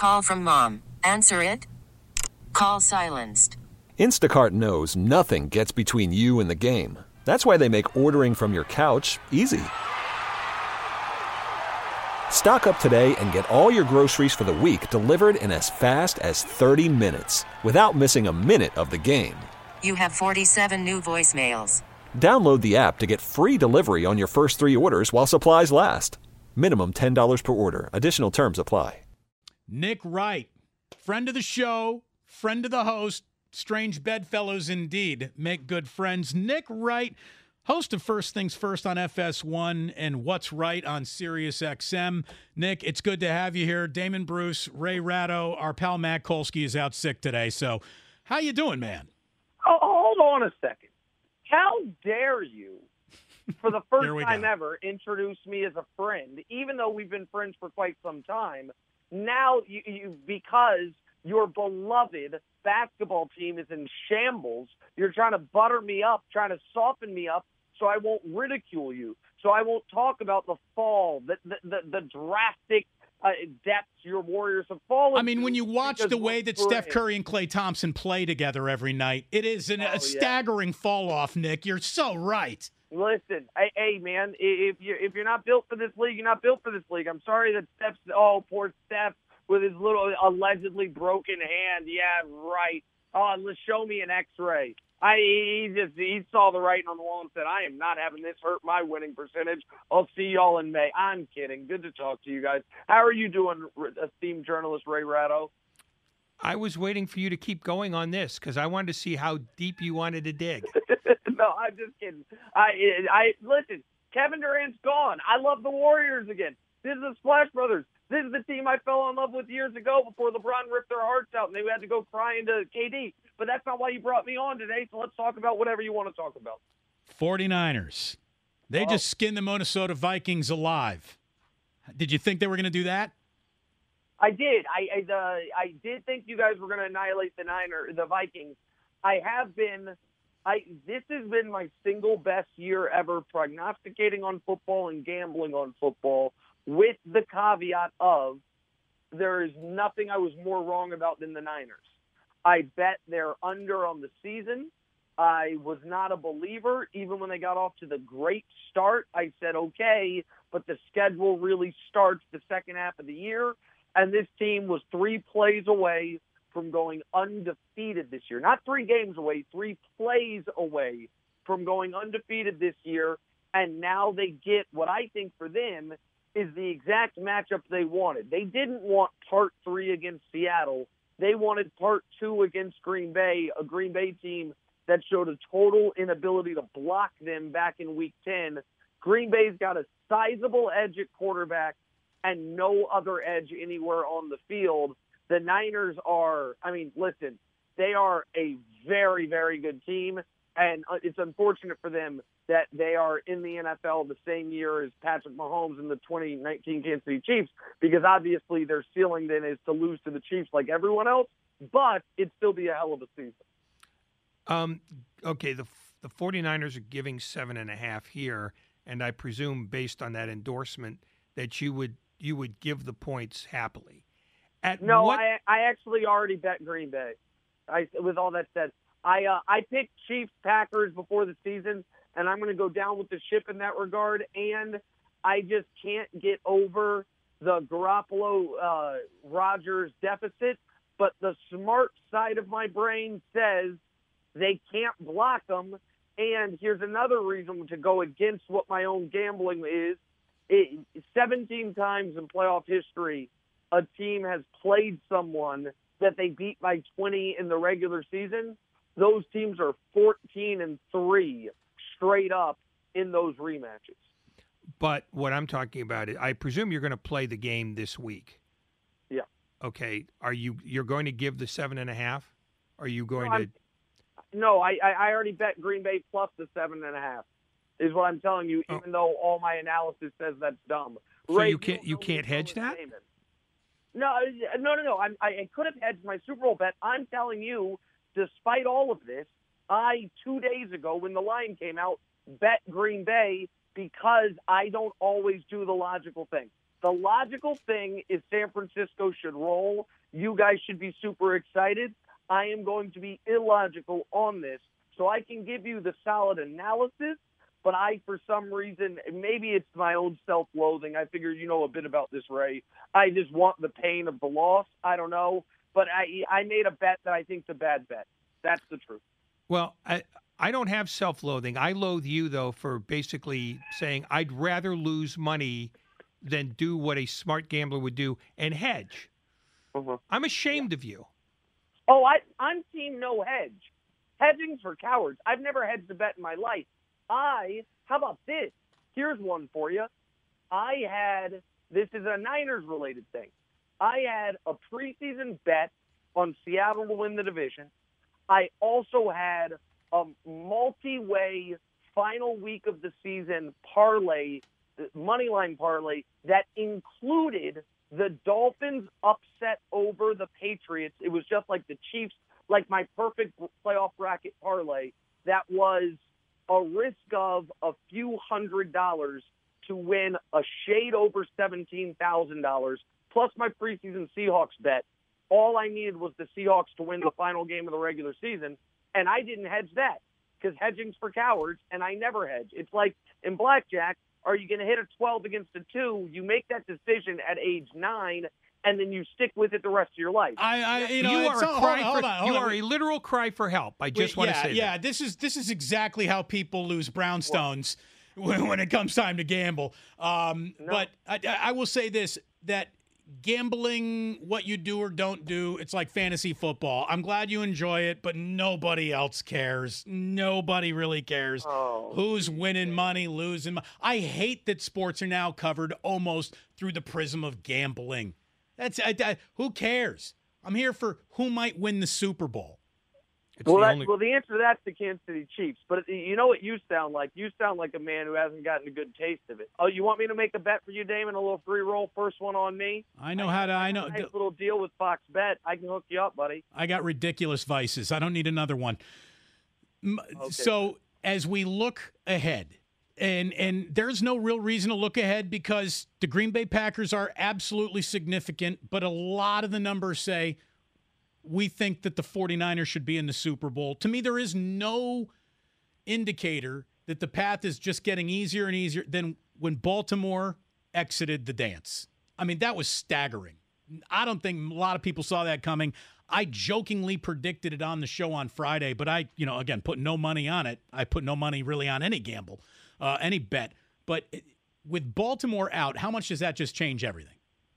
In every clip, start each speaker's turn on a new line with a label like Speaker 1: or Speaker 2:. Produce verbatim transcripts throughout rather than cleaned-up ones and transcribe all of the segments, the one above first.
Speaker 1: Call from mom. Answer it. Call silenced.
Speaker 2: Instacart knows nothing gets between you and the game. That's why they make ordering from your couch easy. Stock up today and get all your groceries for the week delivered in as fast as thirty minutes without missing a minute of the game.
Speaker 1: You have forty-seven new voicemails.
Speaker 2: Download the app to get free delivery on your first three orders while supplies last. Minimum ten dollars per order. Additional terms apply.
Speaker 3: Nick Wright, friend of the show, friend of the host. Strange bedfellows indeed make good friends. Nick Wright, host of First Things First on F S one and What's Right on Sirius X M. Nick, it's good to have you here. Damon Bruce, Ray Ratto, our pal Matt Kolsky is out sick today. So how you doing, man?
Speaker 4: Oh, hold on a second. How dare you, for the first time
Speaker 3: go.
Speaker 4: ever, introduce me as a friend, even though we've been friends for quite some time. Now, you, you because your beloved basketball team is in shambles, you're trying to butter me up, trying to soften me up so I won't ridicule you, so I won't talk about the fall, the, the, the, the drastic uh, depths your Warriors have fallen.
Speaker 3: I mean, when you watch the way that Steph Curry and Klay Thompson play together every night, it is an,
Speaker 4: oh,
Speaker 3: a
Speaker 4: yeah.
Speaker 3: staggering fall-off, Nick. You're so right.
Speaker 4: Listen, hey, hey, man, if you're, if you're not built for this league, you're not built for this league. I'm sorry that Steph's, oh, poor Steph, with his little allegedly broken hand. Yeah, right. Oh, let's show me an X-ray. I he just he saw the writing on the wall and said, "I am not having this hurt my winning percentage. I'll see y'all in May." I'm kidding. Good to talk to you guys. How are you doing, esteemed journalist Ray Ratto?
Speaker 5: I was waiting for you to keep going on this because I wanted to see how deep you wanted to dig.
Speaker 4: No, I'm just kidding. I I listen. Kevin Durant's gone. I love the Warriors again. This is the Splash Brothers. This is the team I fell in love with years ago before LeBron ripped their hearts out and they had to go crying to K D. But that's not why you brought me on today, so let's talk about whatever you want to talk about.
Speaker 3: forty-niners. They
Speaker 4: oh.
Speaker 3: just skinned the Minnesota Vikings alive. Did you think they were going to do that?
Speaker 4: I did. I I, uh, I did think you guys were going to annihilate the Niner, the Vikings. I have been. I this has been my single best year ever prognosticating on football and gambling on football, with the caveat of there is nothing I was more wrong about than the Niners. I bet they're under on the season. I was not a believer. Even when they got off to the great start, I said, okay, but the schedule really starts the second half of the year. And this team was three plays away from going undefeated this year. Not three games away, three plays away from going undefeated this year. And now they get what I think for them is the exact matchup they wanted. They didn't want part three against Seattle. They wanted part two against Green Bay, a Green Bay team that showed a total inability to block them back in week ten. Green Bay's got a sizable edge at quarterback and no other edge anywhere on the field. The Niners are, I mean, listen, they are a very, very good team, and it's unfortunate for them that they are in the N F L the same year as Patrick Mahomes and the twenty nineteen Kansas City Chiefs, because obviously their ceiling then is to lose to the Chiefs like everyone else, but it'd still be a hell of a season.
Speaker 5: Um, okay, the the forty-niners are giving seven and a half here, and I presume based on that endorsement that you would you would give the points happily. At
Speaker 4: no,
Speaker 5: what...
Speaker 4: I I actually already bet Green Bay. I with all that said, I uh, I picked Chiefs Packers before the season, and I'm going to go down with the ship in that regard. And I just can't get over the Garoppolo uh, Rodgers deficit. But the smart side of my brain says they can't block them. And here's another reason to go against what my own gambling is. It, seventeen times in playoff history, a team has played someone that they beat by twenty in the regular season. Those teams are fourteen and three straight up in those rematches.
Speaker 5: But what I'm talking about is, I presume you're going to play the game this week.
Speaker 4: Yeah.
Speaker 5: Okay. Are you you're going to give the seven and a half? Are you going
Speaker 4: no,
Speaker 5: to?
Speaker 4: I'm, no, I I already bet Green Bay plus the seven and a half. Is what I'm telling you.
Speaker 5: Oh.
Speaker 4: Even though all my analysis says that's dumb.
Speaker 5: So
Speaker 4: Ray,
Speaker 5: you can't you can't hedge that?
Speaker 4: No, no, no, no. I'm, I could have hedged my Super Bowl bet. I'm telling you, despite all of this, I, two days ago when the line came out, bet Green Bay because I don't always do the logical thing. The logical thing is San Francisco should roll. You guys should be super excited. I am going to be illogical on this, so I can give you the solid analysis, but I, for some reason, maybe it's my own self-loathing. I figure you know a bit about this, Ray. I just want the pain of the loss. I don't know, but I I made a bet that I think's a bad bet. That's the truth.
Speaker 5: Well, I I don't have self-loathing. I loathe you, though, for basically saying I'd rather lose money than do what a smart gambler would do and hedge.
Speaker 4: Uh-huh.
Speaker 5: I'm ashamed of you.
Speaker 4: Oh, I, I'm team no hedge. Hedging's for cowards. I've never hedged a bet in my life. I, how about this? Here's one for you. I had, this is a Niners-related thing. I had a preseason bet on Seattle to win the division. I also had a multi-way final week of the season parlay, moneyline parlay, that included the Dolphins upset over the Patriots. It was just like the Chiefs, like my perfect playoff bracket parlay. That was a risk of a few hundred dollars to win a shade over seventeen thousand dollars, plus my preseason Seahawks bet. All I needed was the Seahawks to win the final game of the regular season, and I didn't hedge that because hedging's for cowards, and I never hedge. It's like in blackjack, are you going to hit a twelve against a two? You make that decision at age nine, and then you stick with it the rest of your life.
Speaker 3: I, I you know,
Speaker 5: you
Speaker 3: it's
Speaker 5: are,
Speaker 3: all,
Speaker 5: a cry
Speaker 3: hold on,
Speaker 5: for,
Speaker 3: hold on,
Speaker 5: you
Speaker 3: hold
Speaker 5: are
Speaker 3: on.
Speaker 5: a literal cry for help. I just
Speaker 3: Wait,
Speaker 5: want
Speaker 3: yeah,
Speaker 5: to say
Speaker 3: yeah.
Speaker 5: that.
Speaker 3: This is this is exactly how people lose brownstones when, when it comes time to gamble. Um,
Speaker 4: No.
Speaker 3: But I, I will say this: that gambling, what you do or don't do, it's like fantasy football. I'm glad you enjoy it, but nobody else cares. Nobody really cares.
Speaker 4: Oh.
Speaker 3: Who's winning money, losing money. I hate that sports are now covered almost through the prism of gambling. That's I, I, who cares? I'm here for who might win the Super Bowl.
Speaker 5: It's
Speaker 4: Well,
Speaker 5: the
Speaker 4: that,
Speaker 5: only-
Speaker 4: well, the answer to that's the Kansas City Chiefs. But you know what you sound like? You sound like a man who hasn't gotten a good taste of it. Oh, you want me to make a bet for you, Damon? A little free roll, first one on me?
Speaker 3: I know how to. I know.
Speaker 4: Nice little deal with Fox Bet. I can hook you up, buddy.
Speaker 3: I got ridiculous vices. I don't need another one. M-
Speaker 4: Okay.
Speaker 3: So as we look ahead, and and there's no real reason to look ahead because the Green Bay Packers are absolutely significant, but a lot of the numbers say we think that the 49ers should be in the Super Bowl. To me, there is no indicator that the path is just getting easier and easier than when Baltimore exited the dance. I mean, that was staggering. I don't think a lot of people saw that coming. I jokingly predicted it on the show on Friday, but I, you know, again, put no money on it. I put no money really on any gamble, uh, any bet. But it, with Baltimore out, how much does that just change everything?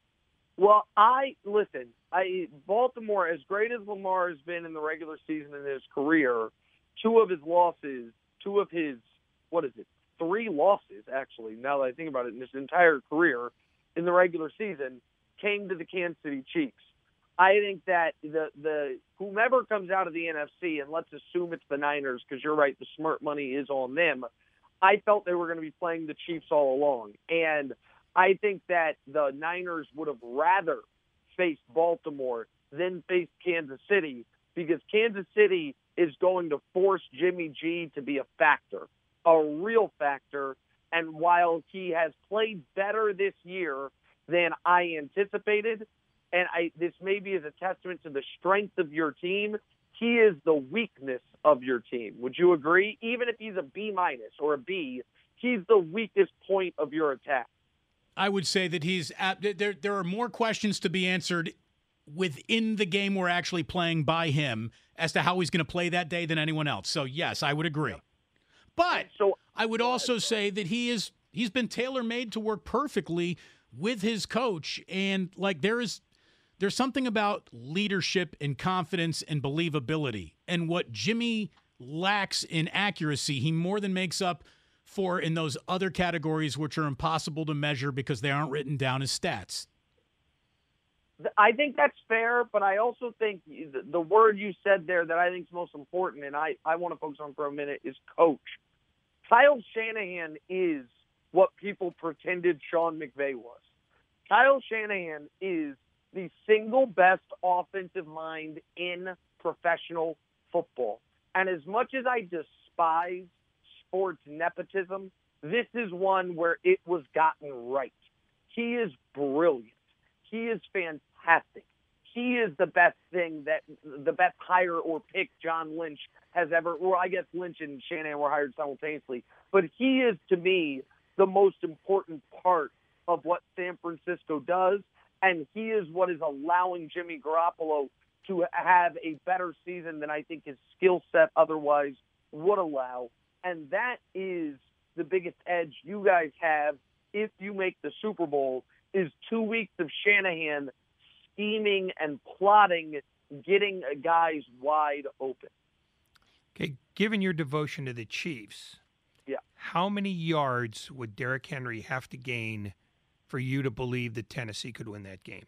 Speaker 4: Well, I listen. I Baltimore, as great as Lamar has been in the regular season in his career, two of his losses, two of his what is it, three losses actually. Now that I think about it, in his entire career in the regular season, came to the Kansas City Chiefs. I think that the the whomever comes out of the N F C, and let's assume it's the Niners, because you're right, the smart money is on them. I felt they were going to be playing the Chiefs all along, and I think that the Niners would have rather faced Baltimore than faced Kansas City, because Kansas City is going to force Jimmy G to be a factor, a real factor. And while he has played better this year than I anticipated, and I, this maybe is a testament to the strength of your team, he is the weakness of your team. Would you agree? Even if he's a B minus or a B, he's the weakest point of your attack.
Speaker 3: I would say that he's at, there. There are more questions to be answered within the game we're actually playing by him as to how he's going to play that day than anyone else. So yes, I would agree. But
Speaker 4: So
Speaker 3: I would also say that he is he's been tailor-made to work perfectly with his coach, and like there is there's something about leadership and confidence and believability, and what Jimmy lacks in accuracy, he more than makes up for in those other categories which are impossible to measure because they aren't written down as stats.
Speaker 4: I think that's fair, but I also think the, the word you said there that I think is most important, and I, I want to focus on for a minute, is coach. Kyle Shanahan is what people pretended Sean McVay was. Kyle Shanahan is the single best offensive mind in professional football. And as much as I despise sports nepotism, this is one where it was gotten right. He is brilliant. He is fantastic. He is the best thing that the best hire or pick John Lynch has ever, or I guess Lynch and Shanahan were hired simultaneously. But he is, to me, the most important part of what San Francisco does, and he is what is allowing Jimmy Garoppolo to have a better season than I think his skill set otherwise would allow. And that is the biggest edge you guys have if you make the Super Bowl, is two weeks of Shanahan scheming and plotting, getting guys wide open.
Speaker 5: Okay, given your devotion to the Chiefs,
Speaker 4: yeah,
Speaker 5: how many yards would Derrick Henry have to gain for you to believe that Tennessee could win that game?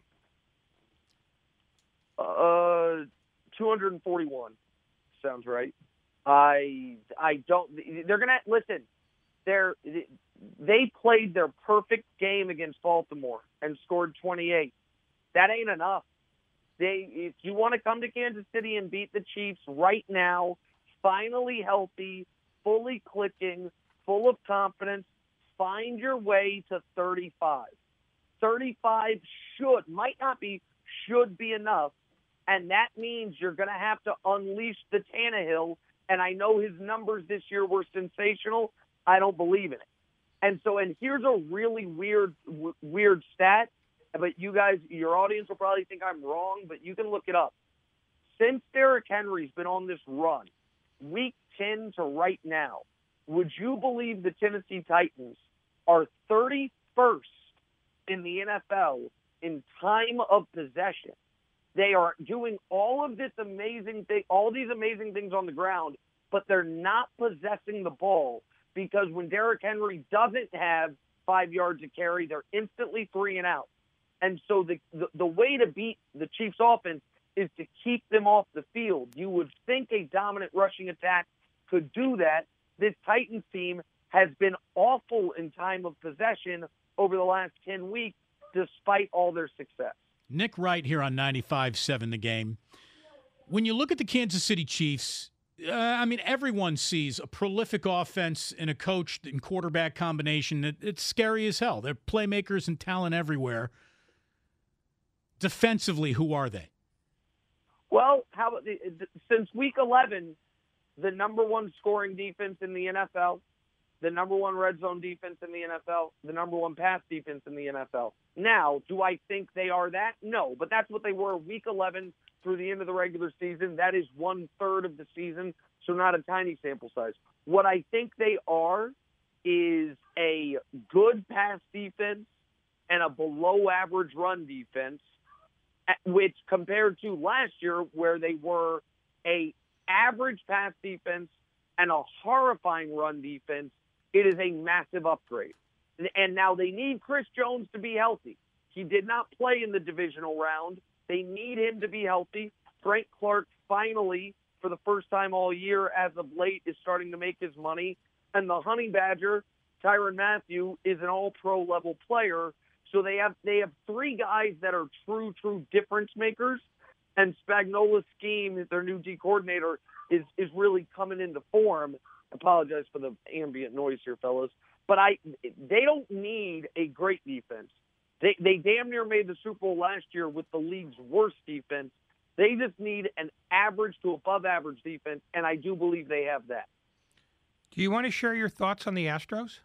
Speaker 4: Uh, two hundred forty-one sounds right. I I don't. They're gonna listen. They're they played their perfect game against Baltimore and scored twenty-eight. That ain't enough. They, if you want to come to Kansas City and beat the Chiefs right now, finally healthy, fully clicking, full of confidence, find your way to thirty-five. thirty-five should, might not be, should be enough. And that means you're going to have to unleash the Tannehill. And I know his numbers this year were sensational. I don't believe in it. And so, and here's a really weird, w- weird stat. But you guys, your audience will probably think I'm wrong, but you can look it up. Since Derrick Henry's been on this run, week ten to right now, would you believe the Tennessee Titans are thirty-first in the N F L in time of possession? They are doing all of this amazing thing, all these amazing things on the ground, but they're not possessing the ball because when Derrick Henry doesn't have five yards to carry, they're instantly three and out. And so the, the the way to beat the Chiefs offense is to keep them off the field. You would think a dominant rushing attack could do that. This Titans team has been awful in time of possession over the last ten weeks, despite all their success.
Speaker 3: Nick Wright here on ninety-five seven The Game. When you look at the Kansas City Chiefs, uh, I mean, everyone sees a prolific offense and a coach and quarterback combination that it's scary as hell. They're playmakers and talent everywhere. Defensively, who are they?
Speaker 4: Well, how about the, since week eleven, the number one scoring defense in the N F L, the number one red zone defense in the N F L, the number one pass defense in the N F L. Now, do I think they are that? No, but that's what they were week eleven through the end of the regular season. That is one third of the season, so not a tiny sample size. What I think they are is a good pass defense and a below average run defense, which compared to last year where they were a average pass defense and a horrifying run defense, it is a massive upgrade. And now they need Chris Jones to be healthy. He did not play in the divisional round. They need him to be healthy. Frank Clark finally, for the first time all year as of late, is starting to make his money. And the Honey Badger, Tyrann Mathieu, is an all-pro level player. So they have they have three guys that are true, true difference makers. And Spagnuolo's scheme, their new D coordinator, is is really coming into form. I apologize for the ambient noise here, fellas. But I they don't need a great defense. They they damn near made the Super Bowl last year with the league's worst defense. They just need an average to above average defense, and I do believe they have that.
Speaker 5: Do you want to share your thoughts on the Astros?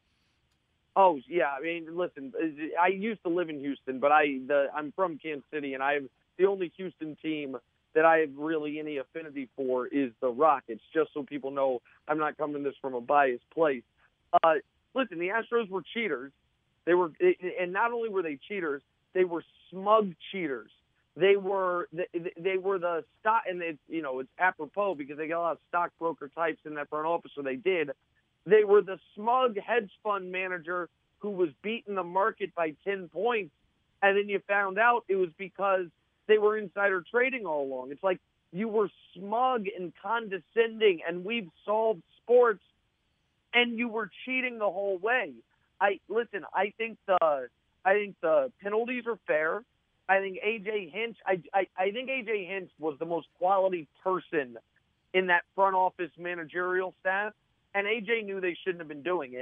Speaker 4: Oh, yeah. I mean, listen, I used to live in Houston, but I, the, I'm from Kansas City, and I have the only Houston team that I have really any affinity for is the Rockets, just so people know I'm not coming to this from a biased place. Uh, listen, the Astros were cheaters. They were, and not only were they cheaters, they were smug cheaters. They were, they were the stock, and it's, you know, it's apropos because they got a lot of stockbroker types in that front office, so they did. They were the smug hedge fund manager who was beating the market by ten points, and then you found out it was because they were insider trading all along. It's like you were smug and condescending, and we've solved sports, and you were cheating the whole way. I listen. I think the I think the penalties are fair. I think A J Hinch. I, I I think A J Hinch was the most quality person in that front office managerial staff. And A J knew they shouldn't have been doing it.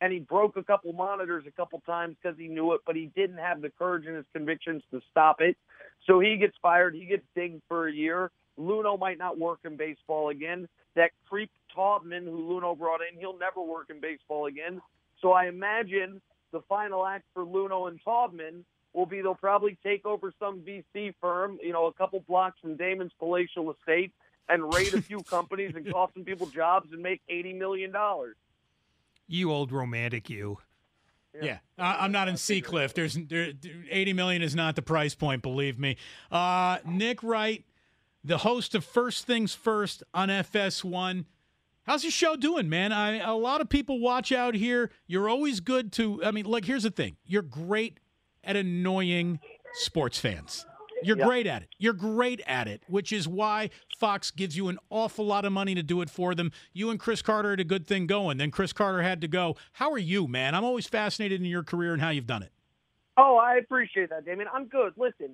Speaker 4: and he broke a couple monitors a couple times because he knew it, but he didn't have the courage and his convictions to stop it. So he gets fired. He gets dinged for a year. Luhnow might not work in baseball again. That creep Taubman, who Luhnow brought in, he'll never work in baseball again. So I imagine the final act for Luhnow and Taubman will be they'll probably take over some V C firm, you know, a couple blocks from Damon's palatial estate, and raid a few companies and cost some people jobs and make eighty million dollars.
Speaker 5: You old romantic, you.
Speaker 3: Yeah, yeah. Uh, I'm not in Seacliff. There's there, eighty million is not the price point, believe me. Uh, Nick Wright, the host of First Things First on F S one. How's your show doing, man? I a lot of people watch out here. You're always good to. I mean, like, here's the thing. You're great at annoying sports fans. You're
Speaker 4: Yep.
Speaker 3: great at it. You're great at it, which is why Fox gives you an awful lot of money to do it for them. You and Chris Carter had a good thing going. Then Chris Carter had to go. How are you, man? I'm always fascinated in your career and how you've done it.
Speaker 4: Oh, I appreciate that, Damon. I'm good. Listen,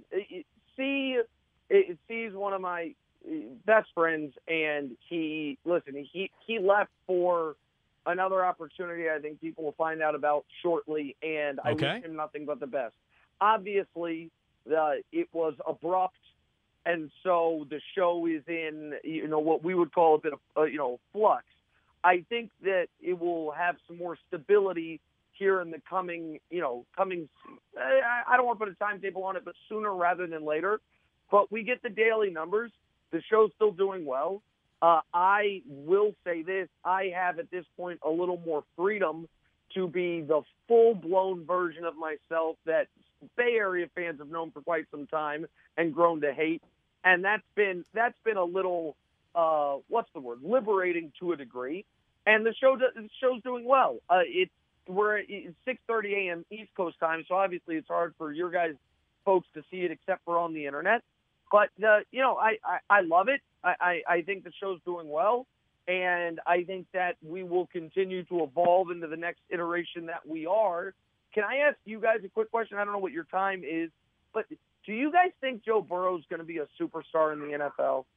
Speaker 4: C, C's one of my best friends, and he, listen, he, he left for another opportunity I think people will find out about shortly, and I
Speaker 3: Okay.
Speaker 4: wish him nothing but the best. Obviously, Uh, it was abrupt, and so the show is in, you know, what we would call a bit of, uh, you know, flux. I think that it will have some more stability here in the coming, you know, coming, I, I don't want to put a timetable on it, but sooner rather than later. But we get the daily numbers. The show's still doing well. Uh, I will say this. I have at this point a little more freedom to be the full-blown version of myself that Bay Area fans have known for quite some time and grown to hate, and that's been that's been a little uh, what's the word liberating to a degree. And the show the show's doing well. Uh, it's we're at six thirty a.m. East Coast time, so obviously it's hard for your guys folks to see it except for on the internet. But uh, you know, I, I, I love it. I, I, I think the show's doing well, and I think that we will continue to evolve into the next iteration that we are. Can I ask you guys a quick question? I don't know what your time is, but do you guys think Joe Burrow is going to be a superstar in the N F L?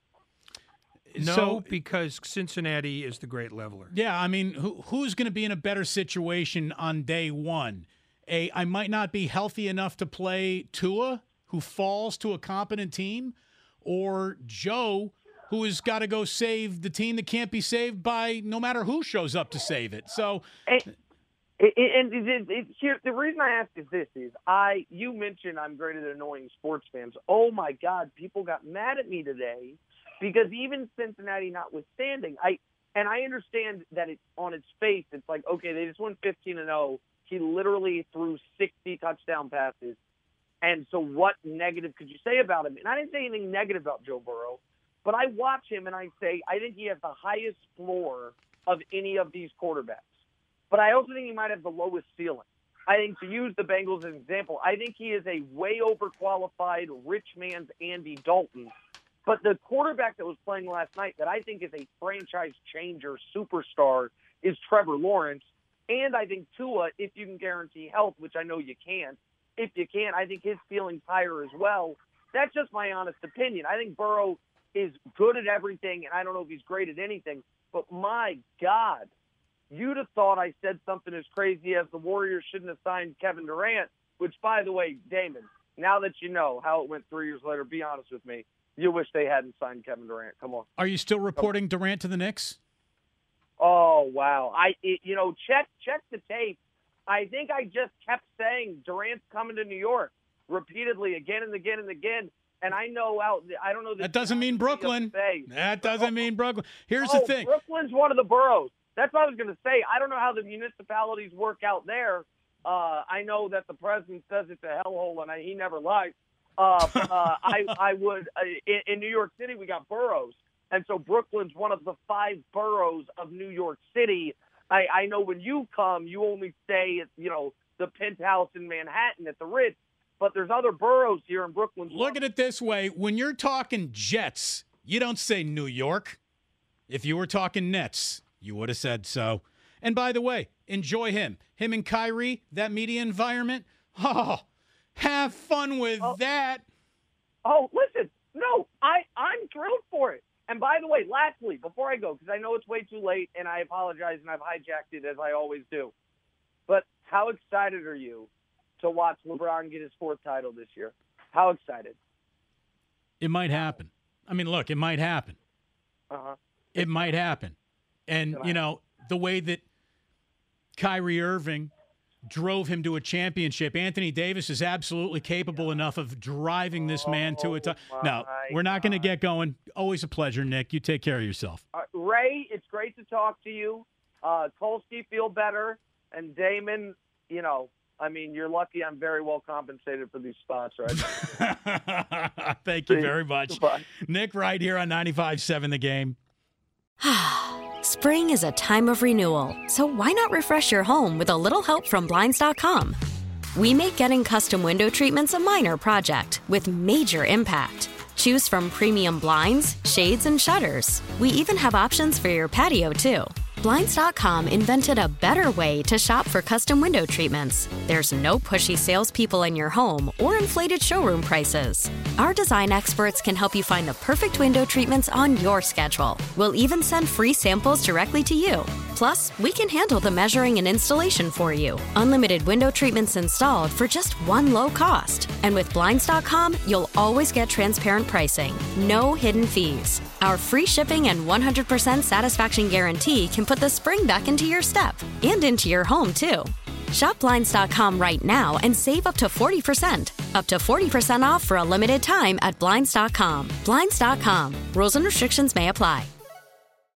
Speaker 5: No,
Speaker 3: So-
Speaker 5: because Cincinnati is the great leveler.
Speaker 3: Yeah, I mean, who, who's going to be in a better situation on day one? A, I might not be healthy enough to play Tua, who falls to a competent team, or Joe, who has got to go save the team that can't be saved by no matter who shows up to save it. So,
Speaker 4: And, and it, it, it, here, the reason I ask is this: is I you mentioned I'm great at annoying sports fans. Oh my God, people got mad at me today because even Cincinnati notwithstanding, I and I understand that it's on its face. It's like, okay, they just went fifteen and oh. He literally threw sixty touchdown passes. And so what negative could you say about him? And I didn't say anything negative about Joe Burrow, but I watch him and I say, I think he has the highest floor of any of these quarterbacks. But I also think he might have the lowest ceiling. I think, to use the Bengals as an example, I think he is a way overqualified rich man's Andy Dalton. But the quarterback that was playing last night that I think is a franchise changer superstar is Trevor Lawrence. And I think Tua, if you can guarantee health, which I know you can't, if you can't, I think his ceiling's higher as well. That's just my honest opinion. I think Burrow is good at everything, and I don't know if he's great at anything. But my God, you'd have thought I said something as crazy as the Warriors shouldn't have signed Kevin Durant, which, by the way, Damon, now that you know how it went three years later, be honest with me, you wish they hadn't signed Kevin Durant. Come on.
Speaker 3: are you still reporting Durant to the Knicks?
Speaker 4: Oh, wow. I, it, you know, check check the tape. I think I just kept saying Durant's coming to New York repeatedly again and again and again. And I know out, I don't know.
Speaker 3: That doesn't mean Brooklyn. That doesn't mean Brooklyn. Here's
Speaker 4: oh,
Speaker 3: the thing.
Speaker 4: Brooklyn's one of the boroughs. That's what I was going to say. I don't know how the municipalities work out there. Uh, I know that the president says it's a hellhole, and I, he never lies. Uh, uh, I, I would uh, in, in New York City we got boroughs, and so Brooklyn's one of the five boroughs of New York City. I, I know when you come, you only stay at you know the penthouse in Manhattan at the Ritz, but there's other boroughs here in Brooklyn.
Speaker 3: Look at it this way. When you're talking Jets, you don't say New York. If you were talking Nets, you would have said so. And by the way, enjoy him. Him and Kyrie, that media environment. Oh, have fun with
Speaker 4: Oh.
Speaker 3: that.
Speaker 4: Oh, listen, no, I, I'm thrilled for it. And by the way, lastly, before I go, because I know it's way too late, and I apologize, and I've hijacked it as I always do. but how excited are you to watch LeBron get his fourth title this year? How excited?
Speaker 3: It might happen. I mean, look, it might happen.
Speaker 4: Uh-huh.
Speaker 3: It might happen. And, you know, the way that Kyrie Irving drove him to a championship, Anthony Davis is absolutely capable enough of driving this man to a title. No, we're not going to get going. Always a pleasure, Nick. You take care of yourself.
Speaker 4: Uh, Ray, it's great to talk to you. Uh, Kolsky, feel better. And Damon, you know, I mean, you're lucky I'm very well compensated for these spots right now.
Speaker 3: Thank you very much.
Speaker 4: Bye.
Speaker 3: Nick Wright here on ninety-five point seven The Game.
Speaker 6: Spring is a time of renewal, so why not refresh your home with a little help from Blinds dot com? We make getting custom window treatments a minor project with major impact. Choose from premium blinds, shades, and shutters. We even have options for your patio, too. Blinds dot com invented a better way to shop for custom window treatments. There's no pushy salespeople in your home or inflated showroom prices. Our design experts can help you find the perfect window treatments on your schedule. We'll even send free samples directly to you. Plus, we can handle the measuring and installation for you. Unlimited window treatments installed for just one low cost. And with Blinds dot com, you'll always get transparent pricing. No hidden fees. Our free shipping and one hundred percent satisfaction guarantee can put the spring back into your step and into your home, too. Shop Blinds dot com right now and save up to forty percent. Up to forty percent off for a limited time at Blinds dot com. Blinds dot com. Rules and restrictions may apply.